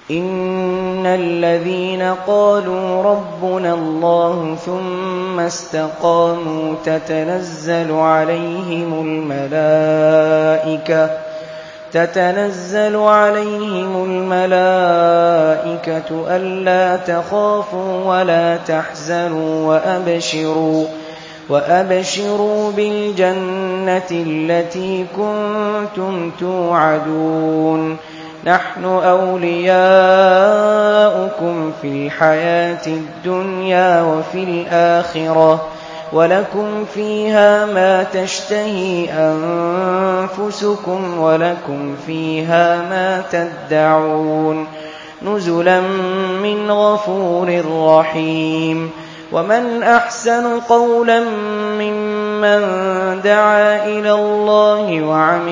إِنَّ الَّذِينَ قَالُوا رَبُّنَا اللَّهُ ثُمَّ اسْتَقَامُوا تَتَنَزَّلُ عَلَيْهِمُ الْمَلَائِكَةُ أَلَّا تَخَافُوا وَلَا تَحْزَنُوا وَأَبْشِرُوا بِالْجَنَّةِ الَّتِي كُنتُمْ تُوعَدُونَ نَحْنُ أَوْلِيَاؤُكُمْ فِي الْحَيَاةِ الدُّنْيَا وَفِي الْآخِرَةِ وَلَكُمْ فِيهَا مَا تَشْتَهِي أَنفُسُكُمْ وَلَكُمْ فِيهَا مَا تَدَّعُونَ نُزُلًا مِّنْ غَفُورٍ رَّحِيمٍ وَمَنْ أَحْسَنُ قَوْلًا مِّمَّن دَعَا إِلَى اللَّهِ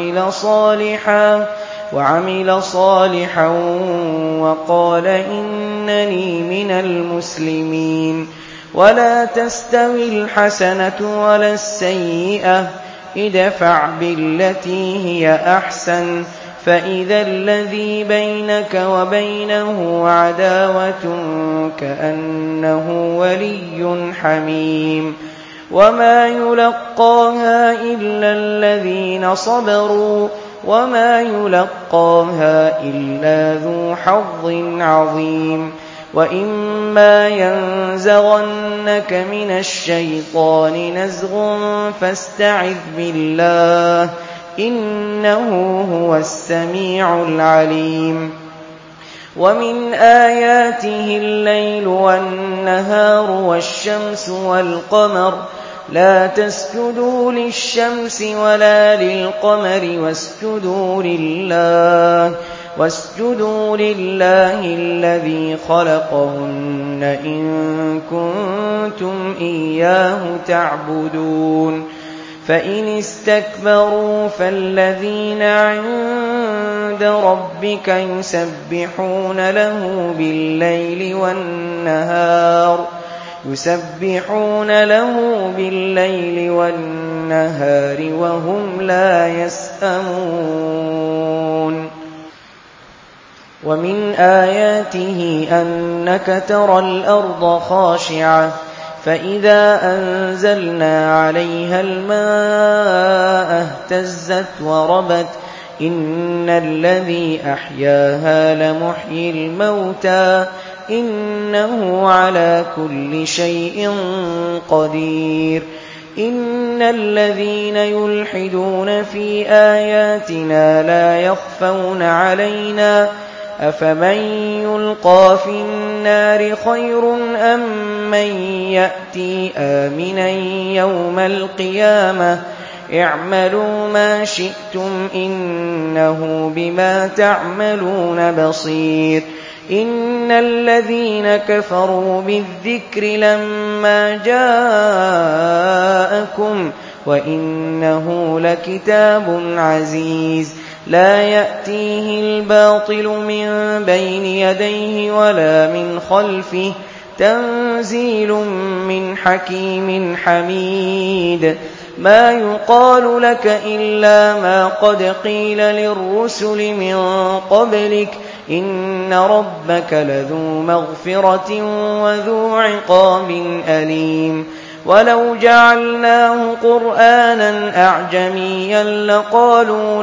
وَعَمِلَ صَالِحًا وَقَالَ إِنَّنِي مِنَ الْمُسْلِمِينَ وَلَا تَسْتَوِي الْحَسَنَةُ وَلَا السَّيِّئَةُ ادْفَعْ بِالَّتِي هِيَ أَحْسَنُ فَإِذَا الَّذِي بَيْنَكَ وَبَيْنَهُ عَدَاوَةٌ كَأَنَّهُ وَلِيٌّ حَمِيمٌ وَمَا يُلَقَّاهَا إِلَّا الَّذِينَ صَبَرُوا وَمَا يُلَقَّاهَا إِلَّا ذُو حَظٍّ عَظِيمٍ وَإِمَّا يَنزَغَنَّكَ مِنَ الشَّيْطَانِ نَزْغٌ فَاسْتَعِذْ بِاللَّهِ ۖ إِنَّهُ هُوَ السَّمِيعُ الْعَلِيمُ وَمِنْ آيَاتِهِ اللَّيْلُ وَالنَّهَارُ وَالشَّمْسُ وَالْقَمَرُ ۚ لَا تَسْجُدُوا لِلشَّمْسِ وَلَا لِلْقَمَرِ وَاسْجُدُوا لِلَّهِ الَّذِي خَلَقَهُنَّ إِن كُنتُمْ إِيَّاهُ تَعْبُدُونَ فَإِنِ استكبروا فَالَّذِينَ عِندَ رَبِّكَ يُسَبِّحُونَ له بِاللَّيْلِ وَالنَّهَارِ وَهُمْ لَا يَسْأَمُونَ وَمِنْ آيَاتِهِ أَنَّكَ تَرَى الْأَرْضَ خَاشِعَةً فَإِذَا أَنزَلْنَا عَلَيْهَا الْمَاءَ اهْتَزَّتْ وَرَبَتْ ۚ إِنَّ الَّذِي أَحْيَاهَا لَمُحْيِي الْمَوْتَىٰ ۚ إِنَّهُ عَلَىٰ كُلِّ شَيْءٍ قَدِيرٌ إِنَّ الَّذِينَ يُلْحِدُونَ فِي آيَاتِنَا لَا يَخْفَوْنَ عَلَيْنَا ۗ أَفَمَن يُلْقَىٰ فِي النَّارِ خَيْرٌ أَم مَّن يَأْتِي آمِنًا يَوْمَ الْقِيَامَةِ ۚ اعْمَلُوا مَا شِئْتُمْ إِنَّهُ بِمَا تَعْمَلُونَ بَصِيرٌ إِنَّ الَّذِينَ كَفَرُوا بِالذِّكْرِ لَمَّا جَاءَكُمْ وَإِنَّهُ لَكِتَابٌ عَزِيزٌ لَّا يَأْتِيهِ الْبَاطِلُ مِن بَيْنِ يَدَيْهِ وَلَا مِنْ خَلْفِهِ تَنزِيلٌ مِّنْ حَكِيمٍ حَمِيدٍ مَا يُقَالُ لَكَ إِلَّا مَا قَدْ قِيلَ لِلرُّسُلِ مِن قَبْلِكَ ۚ إِنَّ رَبَّكَ لَذُو مَغْفِرَةٍ وَذُو عِقَابٍ أَلِيمٍ وَلَوْ جَعَلْنَاهُ قُرْآنًا أَعْجَمِيًّا لَّقَالُوا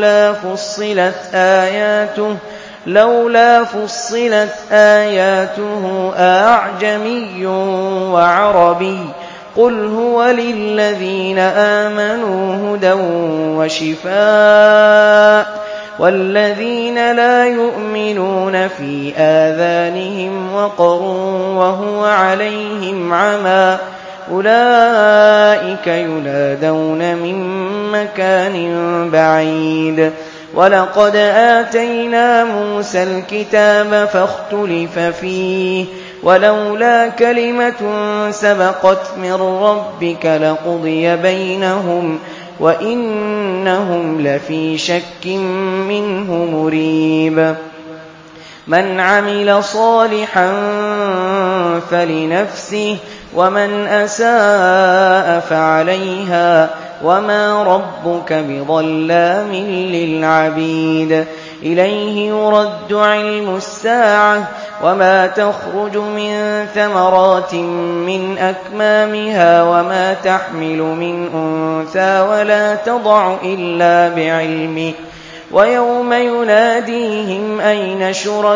لَوْلَا فُصِّلَتْ آيَاتُهُ أَأَعْجَمِيٌّ وَعَرَبِيٌّ ۗ قُلْ هُوَ لِلَّذِينَ آمَنُوا هُدًى وَشِفَاءٌ ۖ وَالَّذِينَ لَا يُؤْمِنُونَ فِي آذَانِهِمْ وَقْرٌ وَهُوَ عَلَيْهِمْ عَمًى أُولَٰئِكَ يُنَادَوْنَ مِن مَّكَانٍ بَعِيدٍ وَلَقَدْ آتَيْنَا مُوسَى الْكِتَابَ فَاخْتُلِفَ فِيهِ وَلَوْلَا كَلِمَةٌ سَبَقَتْ مِن رَّبِّكَ لَقُضِيَ بَيْنَهُمْ وَإِنَّهُمْ لَفِي شَكٍّ مِّنْهُ مُرِيبٍ مَنْ عَمِلَ صَالِحًا فَلِنَفْسِهِ وَمَنْ أَسَاءَ فَعَلَيْهَا ۗ وَمَا رَبُّكَ بِظَلَّامٍ لِّلْعَبِيدِ إليه يرد علم الساعة وما تخرج من ثمرات من أكمامها وما تحمل من أنثى ولا تضع إلا بعلمه ويوم يناديهم أين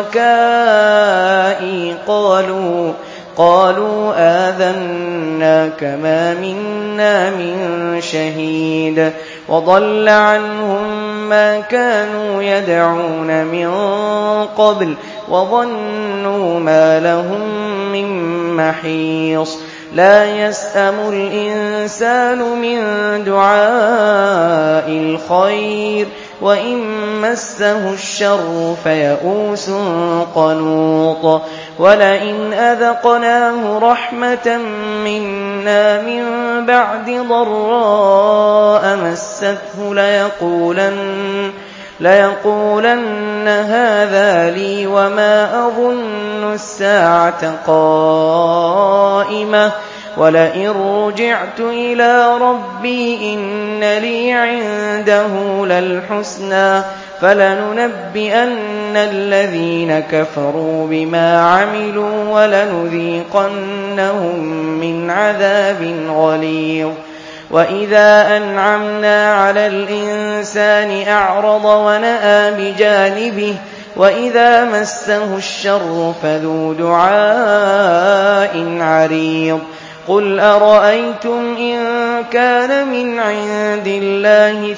شركائي قالوا آذناك ما منا من شهيد وضل عنهم ما كانوا يدعون من قبل وظنوا ما لهم من محيص لا يسأم الإنسان من دعاء الخير وإن مسه الشر فيئوس قنوط ولئن أذقناه رحمة منا من بعد ضراء مسته ليقولن هذا لي وما أظن الساعة قائمة ولئن رجعت إلى ربي إن لي عنده للحسنى فلننبئن الذين كفروا بما عملوا ولنذيقنهم من عذاب غليظ وإذا أنعمنا على الإنسان أعرض ونأى بجانبه وإذا مسه الشر فذو دعاء عريض قل أرأيتم إن كان من عند الله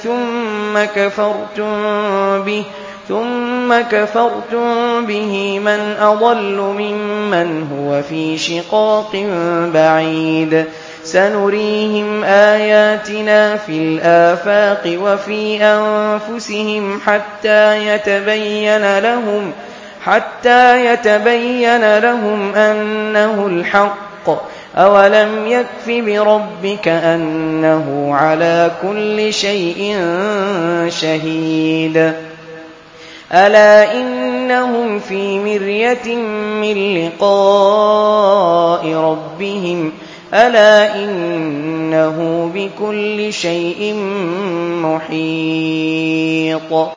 ثم كفرتم به من أضل ممن هو في شقاق بعيد سنريهم آياتنا في الآفاق وفي أنفسهم حتى يتبين لهم أنه الحق أولم يكف بربك أنه على كل شيء شهيد ألا إنهم في مرية من لقاء ربهم ألا إنه بكل شيء محيط